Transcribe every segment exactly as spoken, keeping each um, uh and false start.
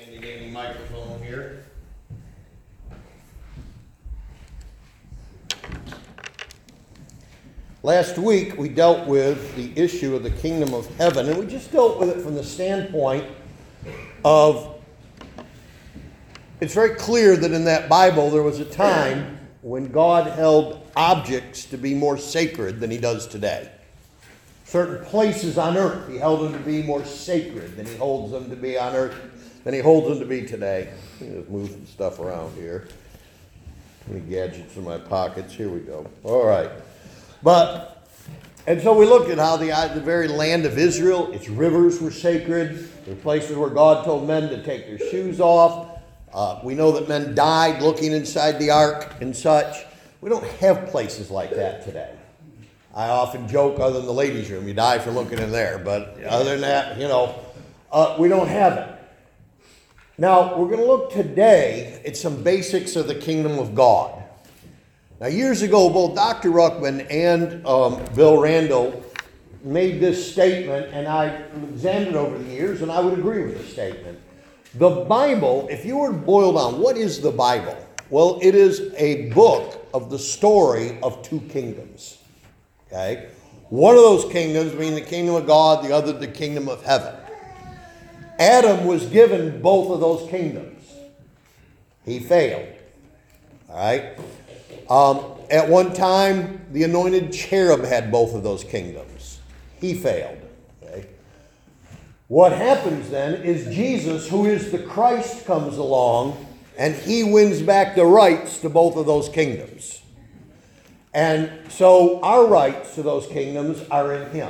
handy dandy microphone here. Last week we dealt with the issue of the kingdom of heaven, and we just dealt with it from the standpoint of, it's very clear that in that Bible there was a time when God held objects to be more sacred than he does today. Certain places on earth, he held them to be more sacred than he holds them to be on earth, than he holds them to be today. Let me just move some stuff around here. Any gadgets in my pockets? Here we go. All right. But, and so we looked at how the, the very land of Israel, its rivers were sacred. There were places where God told men to take their shoes off. Uh, we know that men died looking inside the ark and such. We don't have places like that today. I often joke, other than the ladies' room, you die for looking in there. But other than that, you know, uh, we don't have it. Now, we're going to look today at some basics of the kingdom of God. Now, years ago, both Doctor Ruckman and um, Bill Randall made this statement, and I examined it over the years, and I would agree with the statement. The Bible, if you were to boil down, what is the Bible? Well, it is a book of the story of two kingdoms. Okay? One of those kingdoms being the kingdom of God, the other the kingdom of heaven. Adam was given both of those kingdoms. He failed. All right? Um, at one time, the anointed cherub had both of those kingdoms. He failed. Okay? What happens then is Jesus, who is the Christ, comes along, and he wins back the rights to both of those kingdoms. And so our rights to those kingdoms are in him.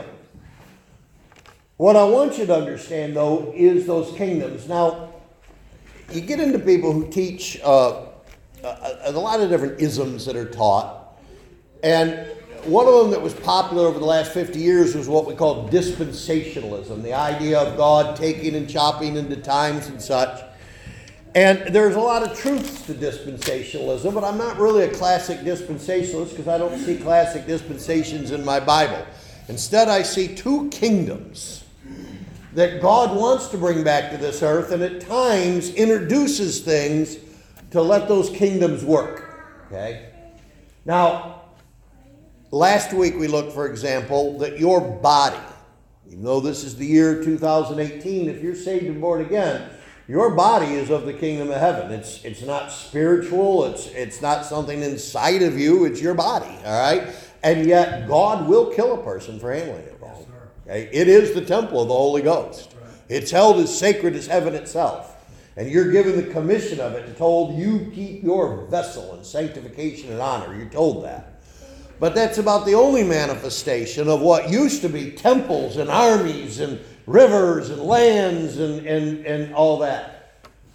What I want you to understand, though, is those kingdoms. Now, you get into people who teach uh, a, a lot of different isms that are taught. And one of them that was popular over the last fifty years was what we call dispensationalism, the idea of God taking and chopping into times and such. And there's a lot of truths to dispensationalism, but I'm not really a classic dispensationalist because I don't see classic dispensations in my Bible. Instead, I see two kingdoms that God wants to bring back to this earth, and at times introduces things to let those kingdoms work. Okay? Now, last week we looked, for example, that your body, even though this is the year two thousand eighteen, if you're saved and born again, your body is of the kingdom of heaven. It's it's not spiritual. It's it's not something inside of you. It's your body, all right? And yet God will kill a person for handling it wrong. Yes, okay? It is the temple of the Holy Ghost. Right. It's held as sacred as heaven itself. And you're given the commission of it and told you keep your vessel in sanctification and honor. You're told that. But that's about the only manifestation of what used to be temples and armies and rivers and lands and, and, and all that.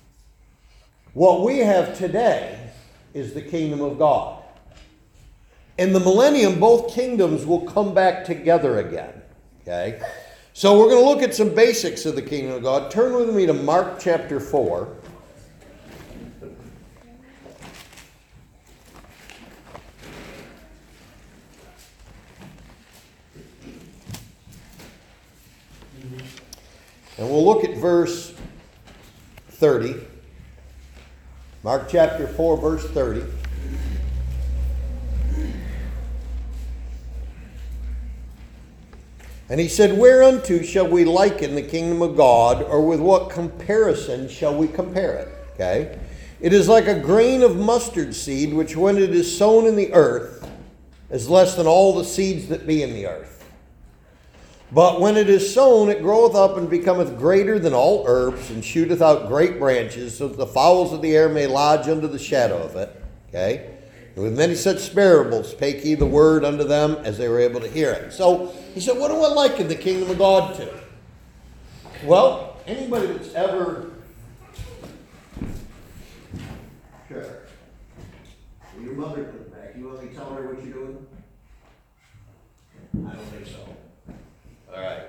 What we have today is the kingdom of God. In the millennium, both kingdoms will come back together again. Okay? So we're going to look at some basics of the kingdom of God. Turn with me to Mark chapter four. And we'll look at verse thirty. Mark chapter four, verse thirty. And he said, whereunto shall we liken the kingdom of God, or with what comparison shall we compare it? Okay. It is like a grain of mustard seed, which when it is sown in the earth, is less than all the seeds that be in the earth. But when it is sown, it groweth up and becometh greater than all herbs, and shooteth out great branches, so that the fowls of the air may lodge under the shadow of it. Okay? And with many such parables spake he the word unto them, as they were able to hear it. So, he said, what do I liken the kingdom of God to? Well, anybody that's ever... Sure. Well, your mother comes back. You want me to tell her what you're doing? I don't think so. All right.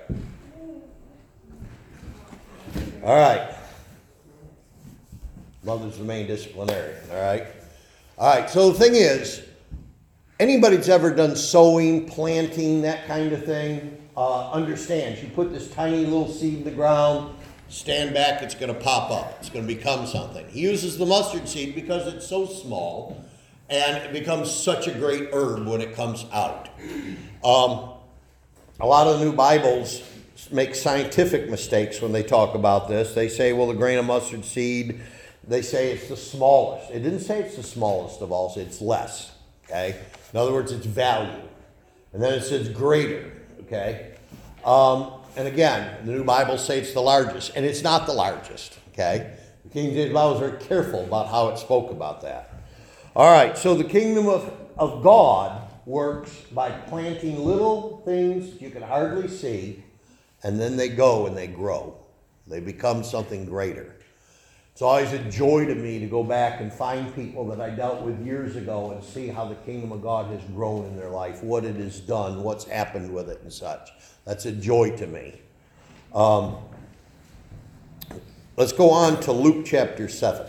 All right. Mother's the main disciplinarian, all right? All right, so the thing is, anybody that's ever done sowing, planting, that kind of thing, uh, understands. You put this tiny little seed in the ground, stand back, it's going to pop up. It's going to become something. He uses the mustard seed because it's so small and it becomes such a great herb when it comes out. Um, a lot of the new Bibles make scientific mistakes when they talk about this. They say, well, the grain of mustard seed, they say it's the smallest. It didn't say it's the smallest of all, so it's less, okay? In other words, it's value. And then it says greater, okay? Um, and again, the new Bibles say it's the largest, and it's not the largest, okay? The King James Bible is very careful about how it spoke about that. All right, so the kingdom of, of God works by planting little things you can hardly see, and then they go and they grow. They become something greater. It's always a joy to me to go back and find people that I dealt with years ago and see how the kingdom of God has grown in their life, what it has done, what's happened with it and such. That's a joy to me. Um, let's go on to Luke chapter seven.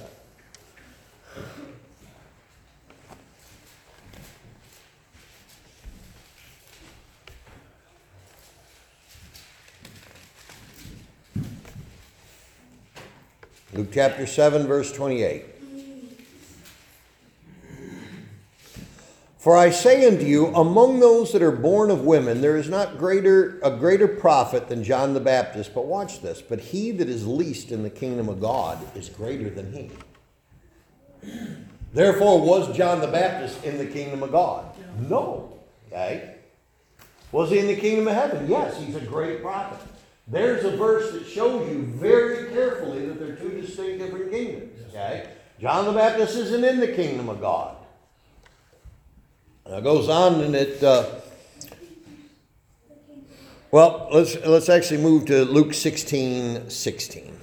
Luke chapter seven, verse twenty-eight. For I say unto you, among those that are born of women, there is not greater a greater prophet than John the Baptist. But watch this. But he that is least in the kingdom of God is greater than he. Therefore, was John the Baptist in the kingdom of God? No. Okay. Was he in the kingdom of heaven? Yes, he's a great prophet. There's a verse that shows you very carefully that they're two distinct different kingdoms. Okay? John the Baptist isn't in the kingdom of God. Now it goes on and it, uh, well, let's let's actually move to Luke sixteen sixteen.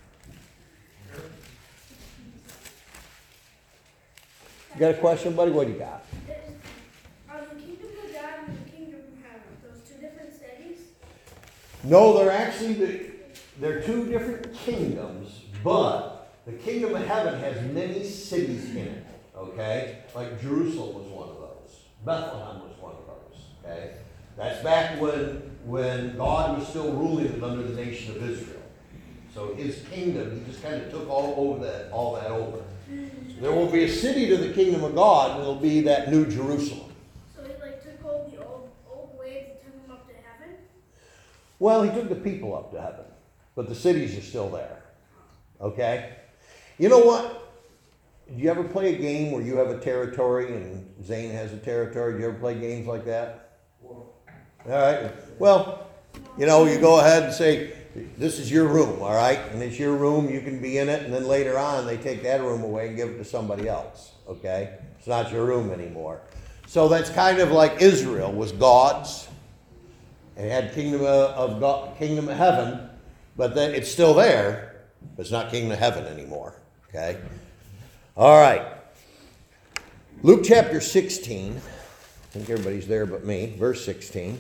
You got a question, buddy? What do you got? Are the kingdom of God and the kingdom of heaven those two different cities? No, they're actually the, they're two different kingdoms, but the kingdom of heaven has many cities in it. Okay, like Jerusalem was one of those. Bethlehem was one of those. Okay, that's back when when God was still ruling under the nation of Israel. So his kingdom, he just kind of took all over that all that over. So there will be a city to the kingdom of God, and it'll be that New Jerusalem. So he like took all the old old ways and took them up to heaven? Well, he took the people up to heaven, but the cities are still there. Okay? You know what? Do you ever play a game where you have a territory and Zane has a territory? Do you ever play games like that? All right. Well, you know, you go ahead and say, this is your room, all right? And it's your room, you can be in it, and then later on they take that room away and give it to somebody else, okay? It's not your room anymore. So that's kind of like Israel was God's. It had kingdom of God, kingdom of heaven, but then it's still there, but it's not kingdom of heaven anymore, okay? All right. Luke chapter sixteen. I think everybody's there but me. Verse sixteen.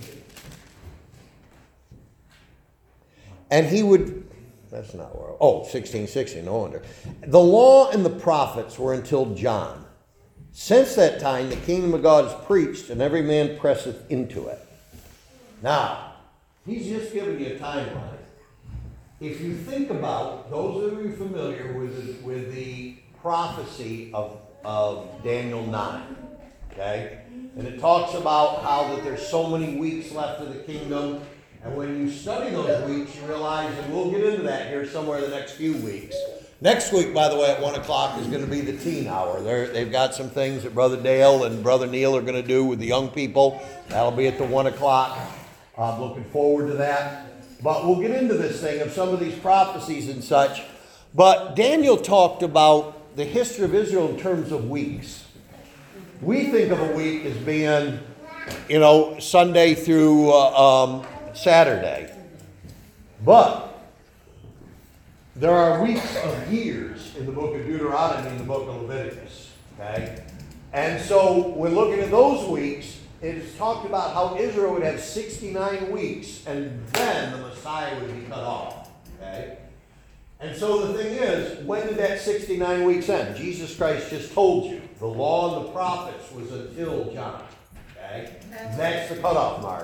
And he would, that's not where, oh, sixteen sixteen, no wonder. The law and the prophets were until John. Since that time, the kingdom of God is preached, and every man presseth into it. Now, he's just giving you a timeline. If you think about, those of you familiar with the, with the prophecy of, of Daniel nine, okay? And it talks about how that there's so many weeks left of the kingdom. And when you study those weeks, you realize, and we'll get into that here somewhere in the next few weeks. Next week, by the way, at one o'clock is going to be the teen hour. They're, they've got some things that Brother Dale and Brother Neil are going to do with the young people. That'll be at the one o'clock. I'm looking forward to that. But we'll get into this thing of some of these prophecies and such. But Daniel talked about the history of Israel in terms of weeks. We think of a week as being, you know, Sunday through uh, um, Saturday. But there are weeks of years in the book of Deuteronomy and the book of Leviticus. Okay? And so when looking at those weeks, it is talked about how Israel would have sixty-nine weeks and then the Messiah would be cut off. Okay? And so the thing is, when did that sixty-nine weeks end? Jesus Christ just told you. The law and the prophets was until John. Okay? That's the cutoff mark.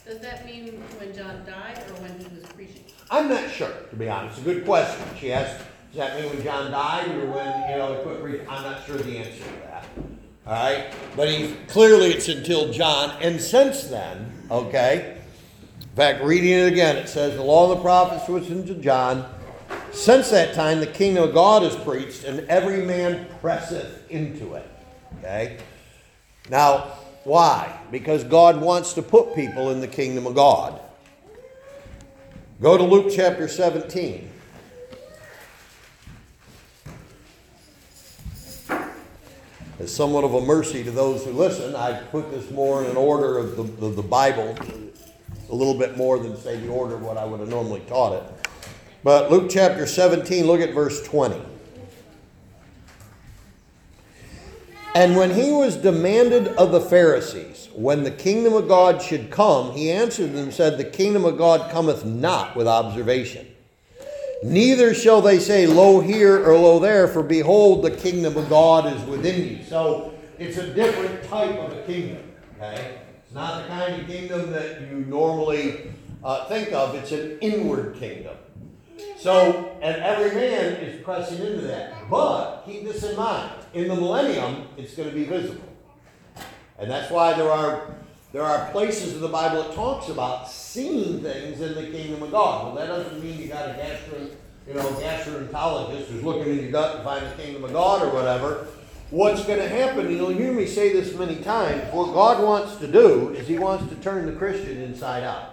Does that mean when John died or when he was preaching? I'm not sure, to be honest. It's a good question. She asked, does that mean when John died or when, you know, he quit preaching? I'm not sure the answer to that. All right? But he, clearly it's until John. And since then, okay, in fact, reading it again, it says, the law of the prophets was unto John. Since that time, the kingdom of God is preached, and every man presseth into it. Okay? Now, why? Because God wants to put people in the kingdom of God. Go to Luke chapter seventeen. As somewhat of a mercy to those who listen, I put this more in an order of the, of the Bible, a little bit more than, say, the order of what I would have normally taught it. But Luke chapter seventeen, look at verse twenty. And when he was demanded of the Pharisees, when the kingdom of God should come, he answered them and said, the kingdom of God cometh not with observation. Neither shall they say, lo here or lo there, for behold, the kingdom of God is within you. So it's a different type of a kingdom. Okay? It's not the kind of kingdom that you normally uh, think of. It's an inward kingdom. So, and every man is pressing into that. But keep this in mind. In the millennium, it's going to be visible. And that's why there are there are places in the Bible that talks about seeing things in the kingdom of God. Well, that doesn't mean you got a gastro, you know, gastroenterologist who's looking in your gut to find the kingdom of God or whatever. What's going to happen, and you'll hear me say this many times, what God wants to do is he wants to turn the Christian inside out.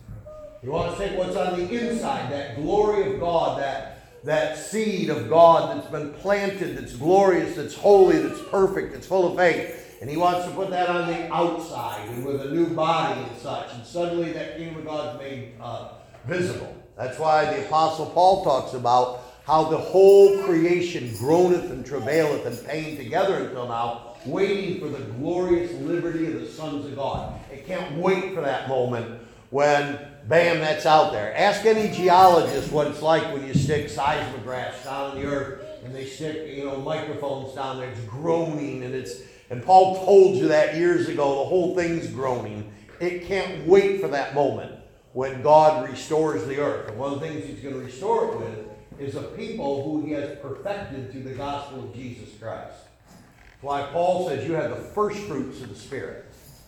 He wants to take what's on the inside, that glory of God, that, that seed of God that's been planted, that's glorious, that's holy, that's perfect, that's full of faith. And he wants to put that on the outside and with a new body and such. And suddenly that kingdom of God is made uh, visible. That's why the Apostle Paul talks about how the whole creation groaneth and travaileth and pain together until now, waiting for the glorious liberty of the sons of God. It can't wait for that moment when, bam, that's out there. Ask any geologist what it's like when you stick seismographs down in the earth and they stick, you know, microphones down there. It's groaning and it's, and Paul told you that years ago, the whole thing's groaning. It can't wait for that moment when God restores the earth. And one of the things he's going to restore it with is a people who he has perfected through the gospel of Jesus Christ. That's why Paul says you have the first fruits of the Spirit.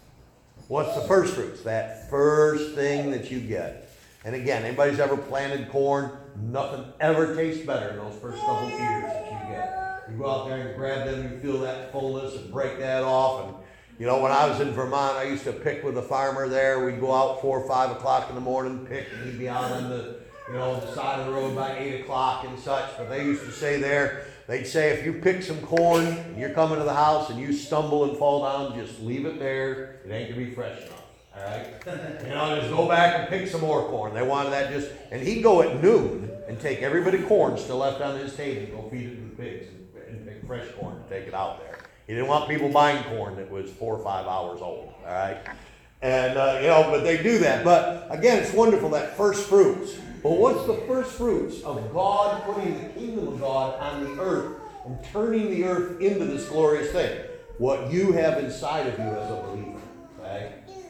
What's the first fruits? That first thing that you get. And again, anybody's ever planted corn, nothing ever tastes better in those first couple of ears that you get. You go out there and grab them, you feel that fullness and break that off. And you know, when I was in Vermont, I used to pick with a farmer there. We'd go out four or five o'clock in the morning, pick, and he'd be out on the, you know, the side of the road by eight o'clock and such. But they used to say there, they'd say if you pick some corn and you're coming to the house and you stumble and fall down, just leave it there. It ain't gonna be fresh enough. All right? You know, just go back and pick some more corn. They wanted that just, and he'd go at noon and take everybody corn still left on his table and go feed it to the pigs and, and pick fresh corn and take it out there. He didn't want people buying corn that was four or five hours old. All right? And, uh, you know, but they do that. But again, it's wonderful, that first fruits. Well, what's the first fruits of God putting the kingdom of God on the earth and turning the earth into this glorious thing? What you have inside of you as a believer. Okay?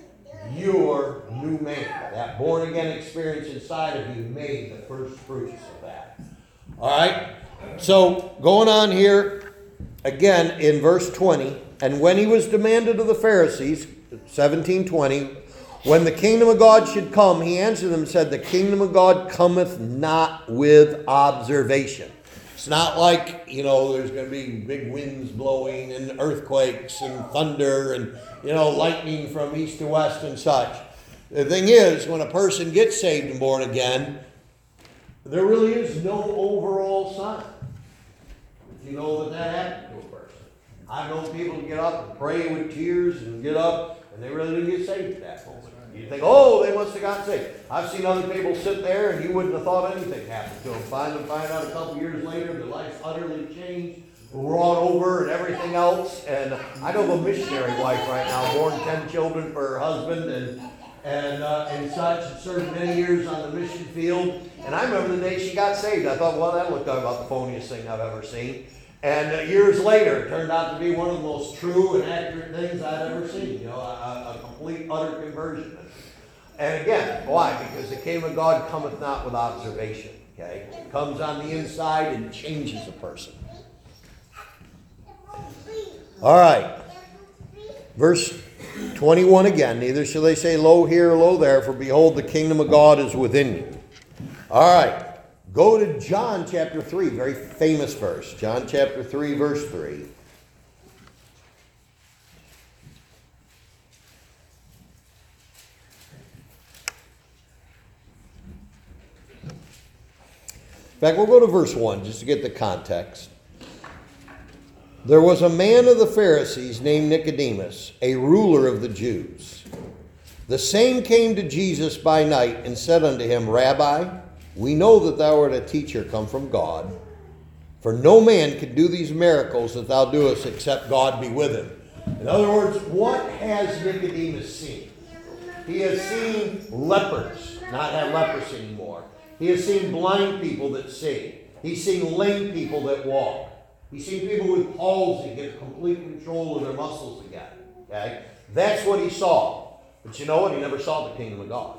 Your new man. That born again experience inside of you made the first fruits of that. All right? So, going on here, again in verse twenty, and when he was demanded of the Pharisees, seventeen twenty, when the kingdom of God should come, he answered them and said, the kingdom of God cometh not with observation. It's not like, you know, there's going to be big winds blowing and earthquakes and thunder and, you know, lightning from east to west and such. The thing is, when a person gets saved and born again, there really is no overall sign. You know that that happened to a person. I've known people get up and pray with tears and get up, and they really didn't get saved at that moment. You think, oh, they must have gotten saved. I've seen other people sit there, and you wouldn't have thought anything happened to them. Find them, find out a couple years later, their life's utterly changed, wrought over, and everything else. And I know of a missionary wife right now, born ten children for her husband, and and uh, and such, and served many years on the mission field. And I remember the day she got saved. I thought, well, that looked like about the phoniest thing I've ever seen. And uh, years later, it turned out to be one of the most true and accurate things I'd ever seen. You know, a, a complete, utter conversion. And again, why? Because the kingdom of God cometh not with observation. Okay? It comes on the inside and changes a person. All right. Verse twenty-one again. Neither shall they say, lo here or lo there, for behold, the kingdom of God is within you. All right. Go to John chapter three, very famous verse. John chapter three, verse three. In fact, we'll go to verse one just to get the context. There was a man of the Pharisees named Nicodemus, a ruler of the Jews. The same came to Jesus by night and said unto him, Rabbi, we know that thou art a teacher come from God, for no man can do these miracles that thou doest except God be with him. In other words, what has Nicodemus seen? He has seen lepers not have leprosy anymore. He has seen blind people that see. He's seen lame people that walk. He's seen people with palsy get complete control of their muscles again. Okay? That's what he saw. But you know what? He never saw the kingdom of God.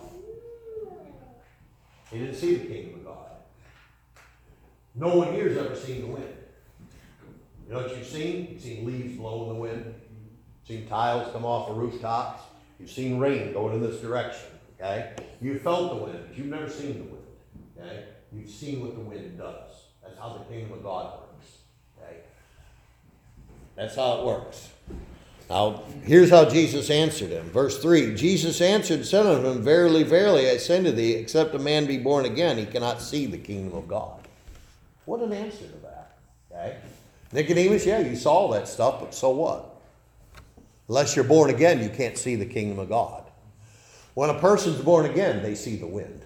He didn't see the kingdom of God. No one here has ever seen the wind. You know what you've seen? You've seen leaves blow in the wind. You've seen tiles come off of rooftops. You've seen rain going in this direction. Okay? You've felt the wind, but you've never seen the wind. Okay? You've seen what the wind does. That's how the kingdom of God works. Okay? That's how it works. Now, here's how Jesus answered him. Verse three, Jesus answered and said unto him, Verily, verily, I say unto thee, except a man be born again, he cannot see the kingdom of God. What an answer to that. Okay? Nicodemus, yeah, you saw all that stuff, but so what? Unless you're born again, you can't see the kingdom of God. When a person's born again, they see the wind.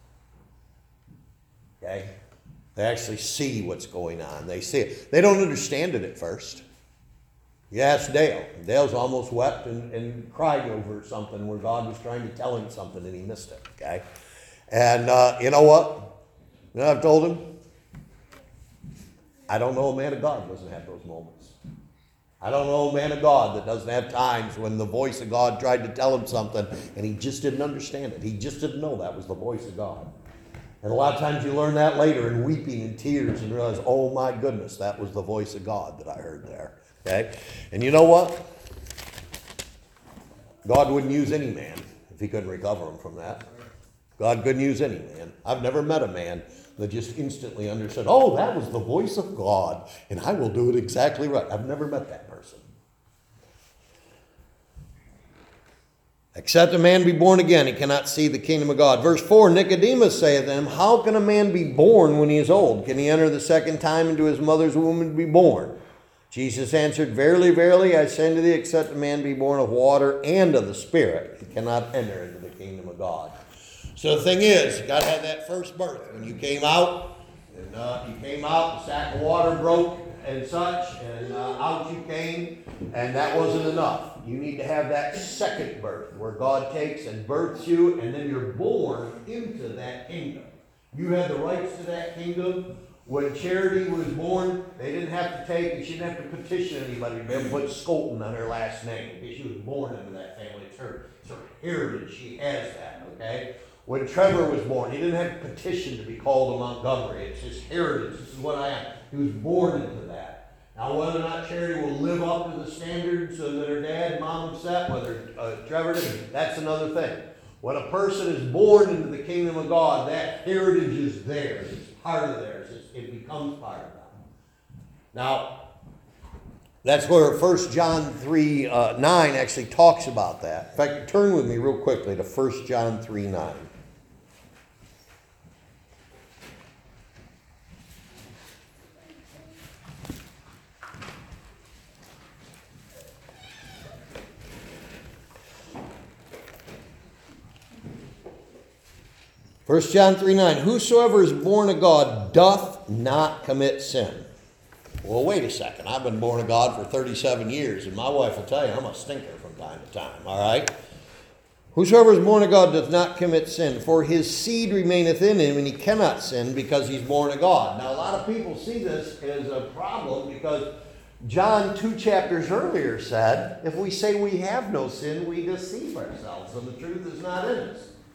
Okay? They actually see what's going on. They see it. They don't understand it at first. You ask Dale. Dale's almost wept and, and cried over something where God was trying to tell him something and he missed it. Okay? And uh, you know what? You know what I've told him? I don't know a man of God that doesn't have those moments. I don't know a man of God that doesn't have times when the voice of God tried to tell him something and he just didn't understand it. He just didn't know that was the voice of God. And a lot of times you learn that later in weeping and tears and realize, oh my goodness, that was the voice of God that I heard there. Okay? And you know what? God wouldn't use any man if he couldn't recover him from that. God couldn't use any man. I've never met a man that just instantly understood, oh, that was the voice of God, and I will do it exactly right. I've never met that person. Except a man be born again, he cannot see the kingdom of God. Verse four, Nicodemus saith to him, how can a man be born when he is old? Can he enter the second time into his mother's womb and be born? Jesus answered, Verily, verily, I say unto thee, except a man be born of water and of the Spirit, he cannot enter into the kingdom of God. So the thing is, you got to have that first birth. When you came out, and uh, you came out, the sack of water broke and such, and uh, out you came, and that wasn't enough. You need to have that second birth, where God takes and births you, and then you're born into that kingdom. You have the rights to that kingdom. When Charity was born, they didn't have to take, she didn't have to petition anybody to be able to put Skolton on her last name, because she was born into that family. It's her, it's her heritage. She has that, okay? When Trevor was born, he didn't have to petition to be called a Montgomery. It's his heritage. This is what I am. He was born into that. Now, whether or not Charity will live up to the standards that her dad and mom have set, whether uh, Trevor did, that's another thing. When a person is born into the kingdom of God, that heritage is theirs. It's part of theirs. It's, it becomes part of them. Now, that's where First John three nine actually talks about that. In fact, turn with me real quickly to First John three nine. First John three nine, whosoever is born of God doth not commit sin. Well, wait a second. I've been born of God for thirty-seven years, and my wife will tell you I'm a stinker from time to time, all right? Whosoever is born of God doth not commit sin, for his seed remaineth in him, and he cannot sin because he's born of God. Now, a lot of people see this as a problem because John two chapters earlier said, if we say we have no sin, we deceive ourselves, and the truth is not in us.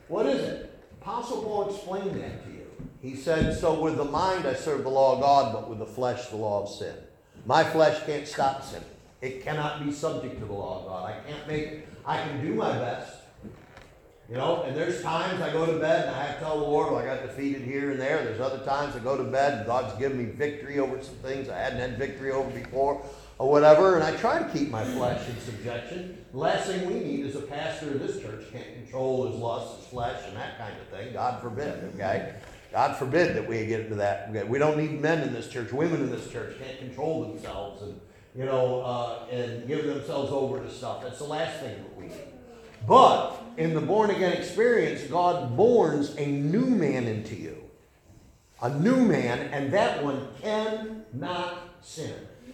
What is it? Apostle Paul explained that to you. He said, so with the mind I serve the law of God, but with the flesh the law of sin. My flesh can't stop sinning. It cannot be subject to the law of God. I can't make it. I can do my best. You know, and there's times I go to bed and I have to tell the Lord, well, I got defeated here and there. There's other times I go to bed and God's given me victory over some things I hadn't had victory over before or whatever. And I try to keep my flesh in subjection. The last thing we need is a pastor of this church can't control his lust, his flesh, and that kind of thing. God forbid, okay? God forbid that we get into that. We don't need men in this church. Women in this church can't control themselves and, you know, uh, and give themselves over to stuff. That's the last thing that we need. But in the born-again experience, God borns a new man into you. A new man, and that one cannot sin.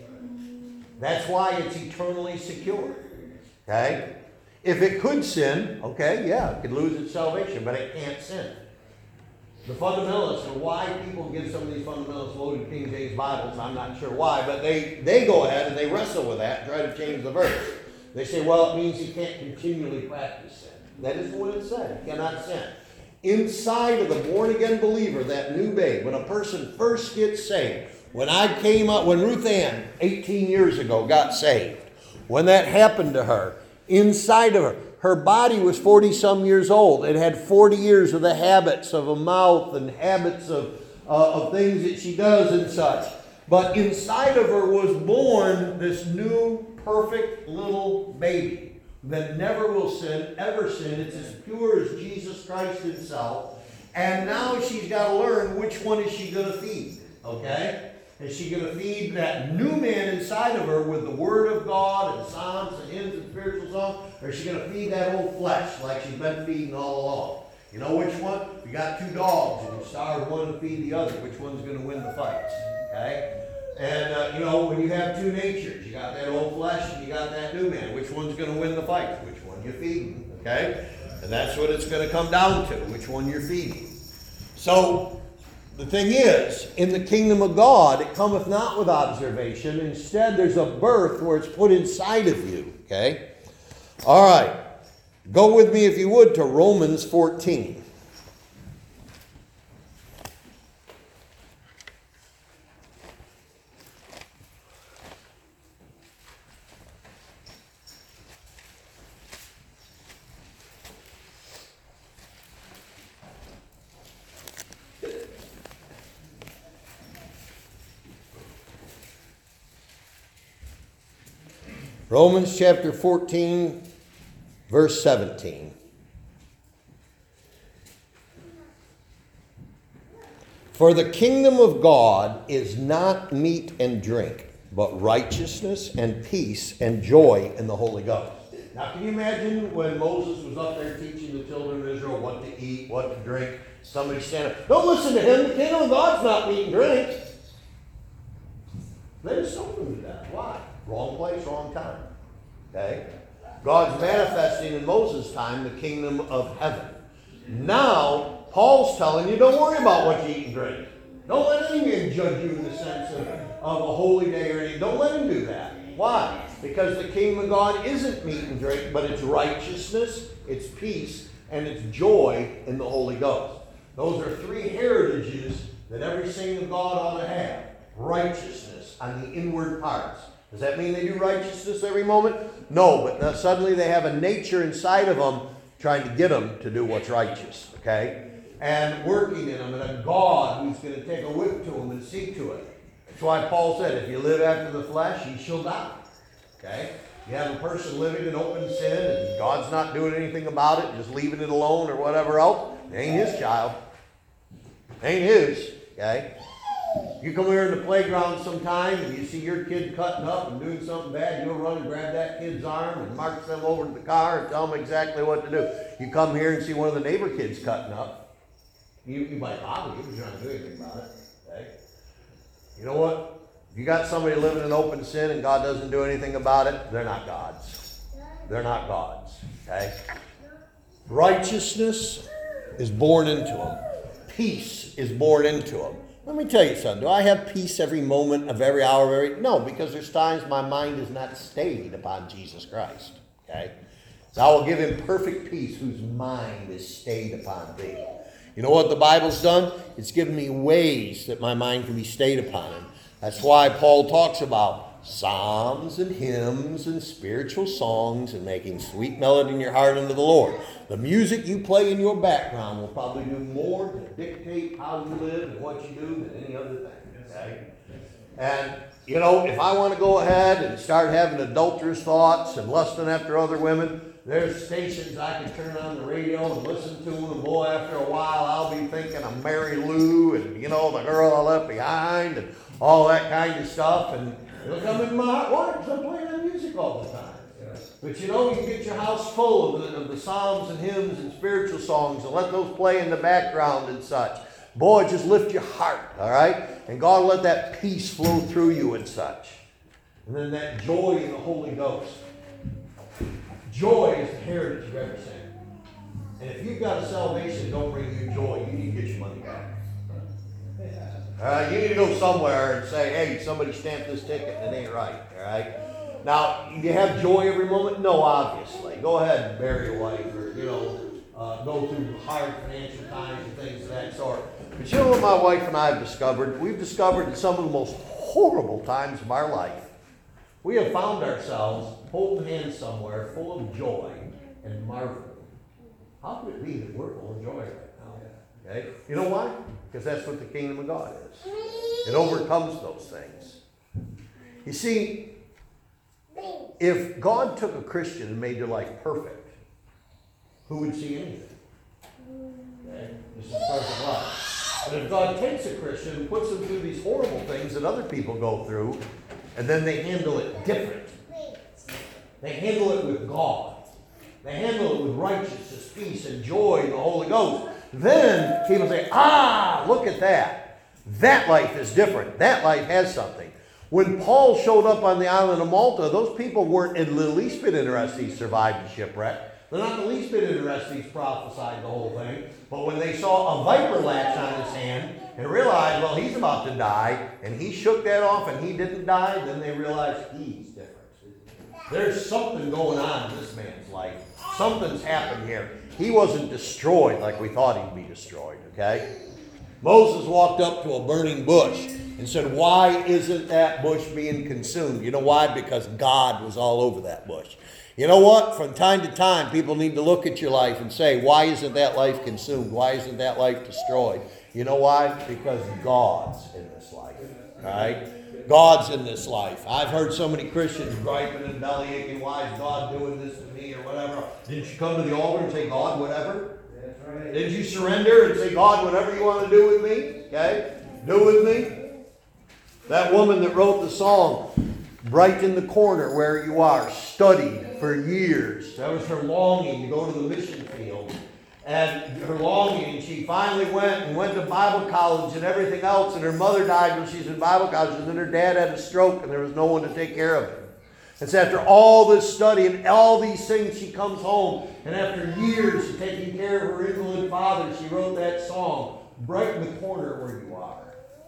That's why it's eternally secure. Okay? If it could sin, okay, yeah, it could lose its salvation, but it can't sin. The fundamentalists, and why people give some of these fundamentalists loaded King James Bibles, I'm not sure why, but they, they go ahead and they wrestle with that and try to change the verse. They say, well, it means you can't continually practice sin. That isn't what it said. You cannot sin. Inside of the born-again believer, that new babe, when a person first gets saved, when I came up, when Ruth Ann, eighteen years ago, got saved, when that happened to her, inside of her, her body was forty-some years old. It had forty years of the habits of a mouth and habits of, uh, of things that she does and such. But inside of her was born this new, perfect little baby that never will sin, ever sin. It's as pure as Jesus Christ himself. And now she's got to learn which one is she going to feed, okay? Is she going to feed that new man inside of her with the Word of God and psalms and hymns and spiritual songs? Or is she going to feed that old flesh like she's been feeding all along? You know which one? If you got two dogs and you starve one to feed the other, which one's going to win the fights? Okay? And, uh, you know, when you have two natures, you got that old flesh and you got that new man. Which one's going to win the fight? Which one you're feeding, okay? And that's what it's going to come down to, which one you're feeding. So, the thing is, in the kingdom of God, it cometh not with observation. Instead, there's a birth where it's put inside of you, okay? All right. Go with me, if you would, to Romans fourteen. Romans chapter fourteen, verse seventeen. For the kingdom of God is not meat and drink, but righteousness and peace and joy in the Holy Ghost. Now, can you imagine when Moses was up there teaching the children of Israel what to eat, what to drink? Somebody standing up, don't listen to him, the kingdom of God's not meat and drink. They just stoned him to death. Why? Wrong place, wrong time. Okay? God's manifesting in Moses' time the kingdom of heaven. Now, Paul's telling you, don't worry about what you eat and drink. Don't let any man judge you in the sense of, of a holy day or anything. Don't let him do that. Why? Because the kingdom of God isn't meat and drink, but it's righteousness, it's peace, and it's joy in the Holy Ghost. Those are three heritages that every saint of God ought to have. Righteousness on the inward parts. Does that mean they do righteousness every moment? No, but now suddenly they have a nature inside of them trying to get them to do what's righteous, okay? And working in them, and a God who's going to take a whip to them and see to it. That's why Paul said, if you live after the flesh, ye shall die, okay? You have a person living in open sin, and God's not doing anything about it, just leaving it alone or whatever else. It ain't his child. It ain't his, okay? You come here in the playground sometime and you see your kid cutting up and doing something bad, you'll run and grab that kid's arm and march them over to the car and tell them exactly what to do. You come here and see one of the neighbor kids cutting up, you, you might bother you, but you're not doing anything about it. Okay? You know what? If you got somebody living in open sin and God doesn't do anything about it, they're not God's. They're not God's. Okay? Righteousness is born into them. Peace is born into them. Let me tell you something. Do I have peace every moment of every hour of every... No, because there's times my mind is not stayed upon Jesus Christ. Okay? I will give him perfect peace whose mind is stayed upon thee. You know what the Bible's done? It's given me ways that my mind can be stayed upon him. That's why Paul talks about psalms and hymns and spiritual songs and making sweet melody in your heart unto the Lord. The music you play in your background will probably do more to dictate how you live and what you do than any other thing. Okay? And, you know, if I want to go ahead and start having adulterous thoughts and lusting after other women, there's stations I can turn on the radio and listen to, and boy, after a while I'll be thinking of Mary Lou and, you know, the girl I left behind and all that kind of stuff. And it'll come in my heart. Why? Because I'm playing that music all the time. But you know, you can get your house full of the, of the psalms and hymns and spiritual songs and let those play in the background and such. Boy, just lift your heart, all right? And God will let that peace flow through you and such. And then that joy in the Holy Ghost. Joy is the heritage of every saint. And if you've got a salvation that don't bring you joy, you need to get your money back. All right, you need to go somewhere and say, hey, somebody stamped this ticket and it ain't right. All right. Now, do you have joy every moment? No, obviously. Go ahead and bury your wife, or you know, uh, go through hard financial times and things of that sort. But you know what my wife and I have discovered? We've discovered in some of the most horrible times of our life, we have found ourselves holding hands somewhere full of joy and marveling. How could it be that we're full of joy right now? Okay? You know why? Because that's what the kingdom of God is. It overcomes those things. You see, if God took a Christian and made their life perfect, who would see anything? Okay? This is perfect life. But if God takes a Christian and puts them through these horrible things that other people go through, and then they handle it different. They handle it with God. They handle it with righteousness, peace, and joy in the Holy Ghost. Then people say, ah, look at that. That life is different. That life has something. When Paul showed up on the island of Malta, those people weren't in the least bit interested he survived the shipwreck. They're not the least bit interested he's prophesied the whole thing. But when they saw a viper latch on his hand and realized, well, he's about to die, and he shook that off and he didn't die, then they realized he's different. There's something going on in this man's life. Something's happened here. He wasn't destroyed like we thought he'd be destroyed, okay? Moses walked up to a burning bush and said, why isn't that bush being consumed? You know why? Because God was all over that bush. You know what? From time to time, people need to look at your life and say, why isn't that life consumed? Why isn't that life destroyed? You know why? Because God's in this life, right? God's in this life. I've heard so many Christians griping and belly aching, why is God doing this to me or whatever? Didn't you come to the altar and say, God, whatever? That's right. Didn't you surrender and say, God, whatever you want to do with me? Okay? Do with me? That woman that wrote the song, right in the corner where you are, studied for years. That was her longing to go to the mission field. And her longing, and she finally went and went to Bible college and everything else, and her mother died when she was in Bible college, and then her dad had a stroke, and there was no one to take care of him. And so after all this study and all these things, she comes home, and after years of taking care of her invalid father, she wrote that song, Bright in the Corner Where You Are.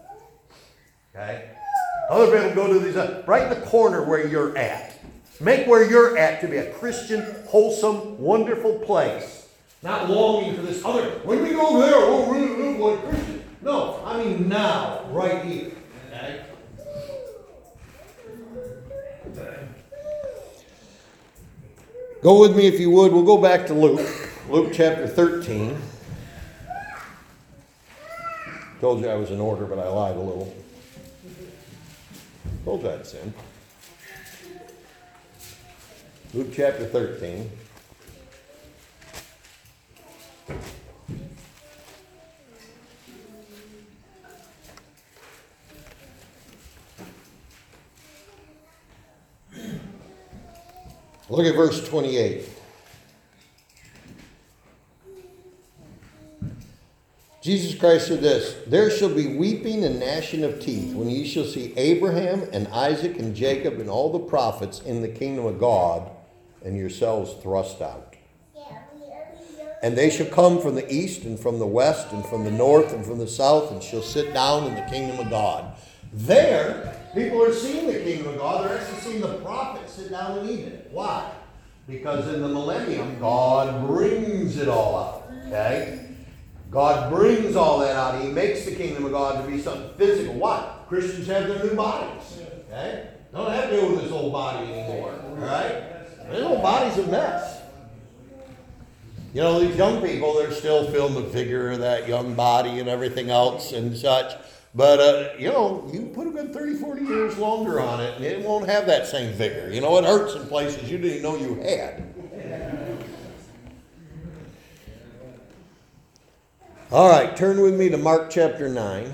Okay? Other people go to these, uh, right in the corner where you're at. Make where you're at to be a Christian, wholesome, wonderful place. Not longing for this other, when we go there, we'll really live like Christians. No, I mean now, right here. Okay? Go with me if you would. We'll go back to Luke. Luke chapter thirteen. Told you I was in order, but I lied a little. Told you I'd sin. Luke chapter thirteen. Look at verse twenty-eight. Jesus Christ said this, there shall be weeping and gnashing of teeth when ye shall see Abraham and Isaac and Jacob and all the prophets in the kingdom of God and yourselves thrust out. And they shall come from the east and from the west and from the north and from the south and shall sit down in the kingdom of God. There, people are seeing the kingdom of God. They're actually seeing the prophets sit down and eat it. Why? Because in the millennium, God brings it all out. Okay? God brings all that out. He makes the kingdom of God to be something physical. Why? Christians have their new bodies. Okay? Don't have to deal with this old body anymore. Alright? This old body's a mess. You know, these young people, they're still feeling the vigor of that young body and everything else and such. But, uh, you know, you put a good thirty, forty years longer on it, and it won't have that same vigor. You know, it hurts in places you didn't know you had. All right, turn with me to Mark chapter nine.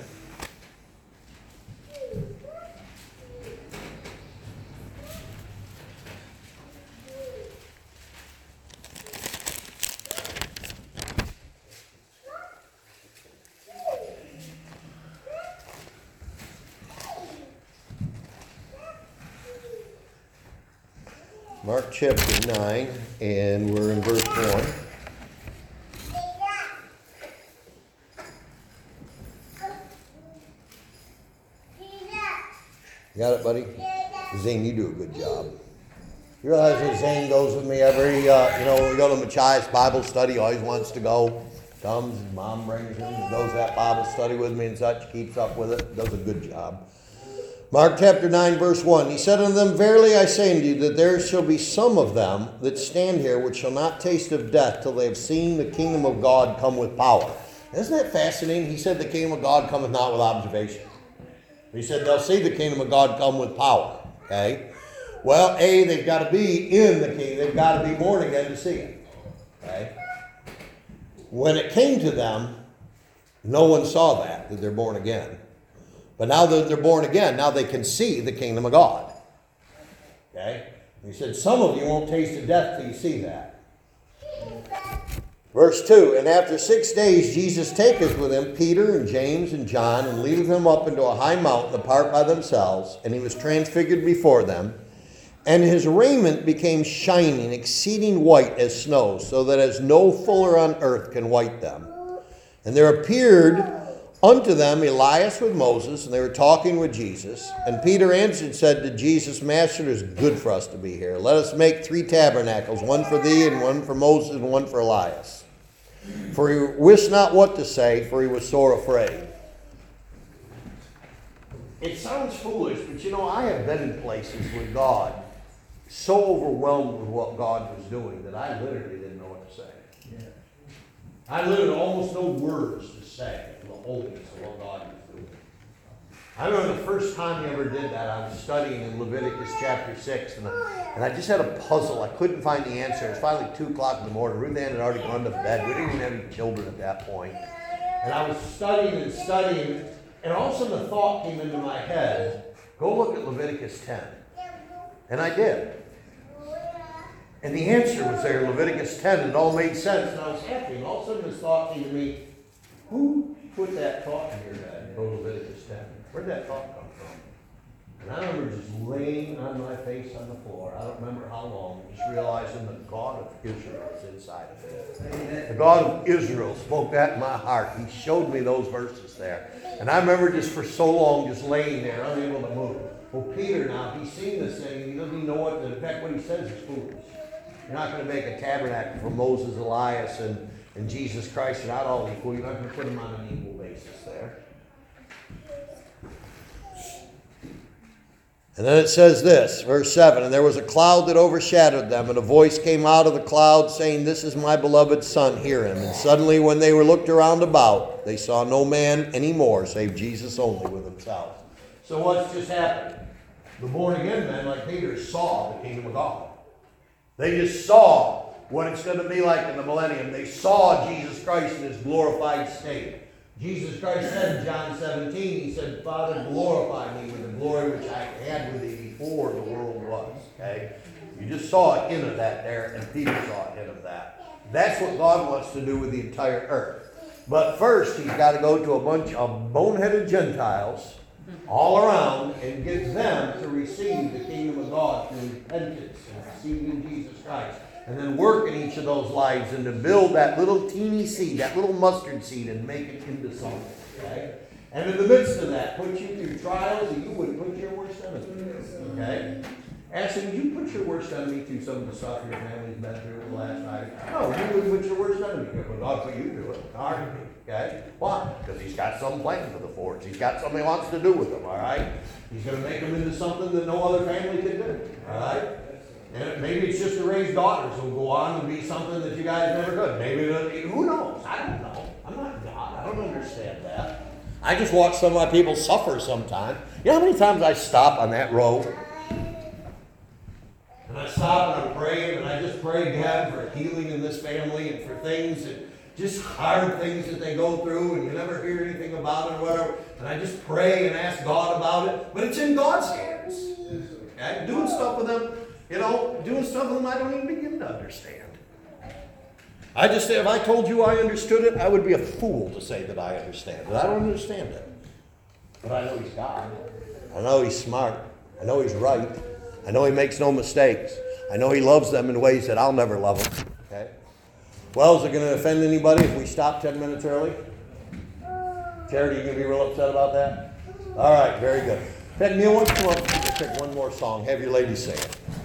Mark chapter nine, and we're in verse one. Got it, buddy? Zane, you do a good job. You realize that Zane goes with me every, uh, you know, when we go to Machias Bible study, he always wants to go. Comes, his mom brings him, he goes to that Bible study with me and such, keeps up with it, does a good job. Mark chapter nine, verse one. He said unto them, Verily I say unto you, that there shall be some of them that stand here which shall not taste of death till they have seen the kingdom of God come with power. Isn't that fascinating? He said the kingdom of God cometh not with observation. He said they'll see the kingdom of God come with power. Okay? Well, A, they've got to be in the kingdom. They've got to be born again to see it. Okay? When it came to them, no one saw that, that they're born again. But now that they're born again, now they can see the kingdom of God. Okay? He said, some of you won't taste of death till you see that. Verse two, And after six days Jesus taketh with him Peter and James and John, and leadeth them up into a high mountain apart by themselves, and he was transfigured before them. And his raiment became shining, exceeding white as snow, so that as no fuller on earth can white them. And there appeared unto them Elias with Moses, and they were talking with Jesus. And Peter answered and said to Jesus, Master, it is good for us to be here. Let us make three tabernacles, one for thee, and one for Moses, and one for Elias. For he wist not what to say, for he was sore afraid. It sounds foolish, but you know, I have been in places with God so overwhelmed with what God was doing that I literally didn't know what to say. Yeah. I literally almost no words to say for the holiness of what God was doing. I remember the first time he ever did that, I was studying in Leviticus chapter six, and I, and I just had a puzzle. I couldn't find the answer. It was finally two o'clock in the morning. Ruth Ann had already gone to bed. We didn't even have any children at that point. And I was studying and studying, and all of a sudden a thought came into my head, go look at Leviticus ten. And I did. And the answer was there in Leviticus ten, and it all made sense, and I was happy. And all of a sudden this thought came to me, who put that thought in your head, go to Leviticus ten? Where did that thought come from? And I remember just laying on my face on the floor. I don't remember how long, just realizing the God of Israel is inside of me. The God of Israel spoke that in my heart. He showed me those verses there. And I remember just for so long just laying there, unable to move. Well, Peter now, he's seen this thing, and he doesn't even know what, in fact, what he says is foolish. You're not going to make a tabernacle for Moses, Elias, and, and Jesus Christ. They're not all equal. You're not going to put them on an equal basis there. And then it says this, verse seven, And there was a cloud that overshadowed them, and a voice came out of the cloud, saying, This is my beloved Son, hear him. And suddenly when they were looked around about, they saw no man any more, save Jesus only with himself. So what's just happened? The born-again men, like Peter, saw the kingdom of God. They just saw what it's going to be like in the millennium. They saw Jesus Christ in his glorified state. Jesus Christ said in John seventeen, he said, Father, glorify me with the glory which I had with thee before the world was. Okay? You just saw a hint of that there, and Peter saw a hint of that. That's what God wants to do with the entire earth. But first, he's got to go to a bunch of boneheaded Gentiles all around and get them to receive the kingdom of God through repentance and receiving Jesus Christ. And then work in each of those lives and to build that little teeny seed, that little mustard seed, and make it into something. Okay? And in the midst of that, put you through trials that you wouldn't put your worst enemies. Okay? Ashley, would you put your worst enemy through some of the stuff your family's been through the last night? No, you wouldn't put your worst enemy through it, but God put you through it. All right, okay? Why? Because he's got some plan for the Fords. He's got something he wants to do with them, all right? He's going to make them into something that no other family can do, all right? And it, maybe it's just to raise daughters who'll go on to be something that you guys never could. Maybe, the, who knows? I don't know. I'm not God. I don't understand that. I just watch some of my people suffer sometimes. You know how many times I stop on that road? And I stop and I'm praying, and I just pray, God, for healing in this family and for things that just hard things that they go through, and you never hear anything about it or whatever. And I just pray and ask God about it, but it's in God's hands. Okay? Doing stuff with them, you know, doing stuff with them I don't even begin to understand. I just say, if I told you I understood it, I would be a fool to say that I understand it. I don't understand it. But I know He's God. I know He's smart. I know He's right. I know He makes no mistakes. I know He loves them in ways that I'll never love them. Okay? Well, is it going to offend anybody if we stop ten minutes early? Charity, you going to be real upset about that? All right, very good. Peg, Neil, why don't you come up and pick one more song? Have your ladies sing it.